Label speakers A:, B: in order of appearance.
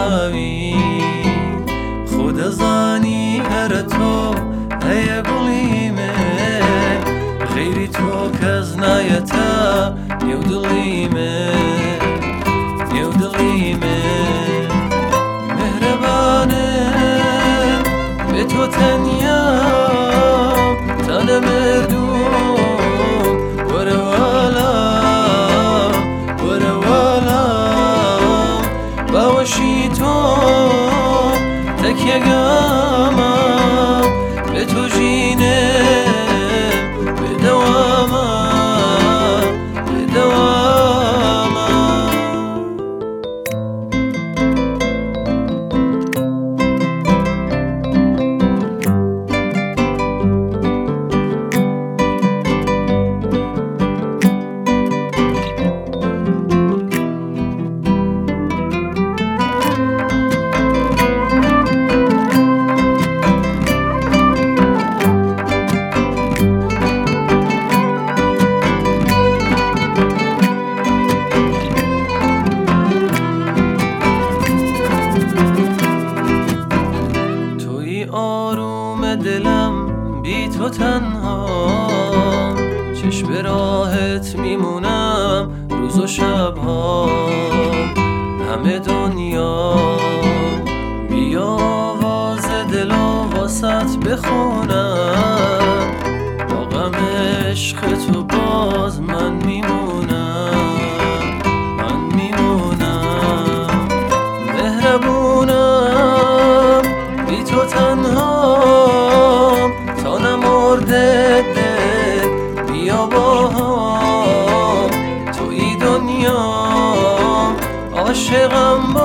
A: ناوی خود زانی هر تو ای بلیمه غیری تو کز نایتا نیو دلیمه مهربانه به تو تنیام تن مردم وره والا باوشی تو تکیه گامم به تو جینم به دوامم آروم دلم بی تو تنها چشم به راحت میمونم روز و شبها همه دنیا بیا آواز دل و واسط بخونم با غم عشق تو باز من میمونم مهربونم بی تو تنهام تا نمرده دل بیا با هم توی دنیا عاشقم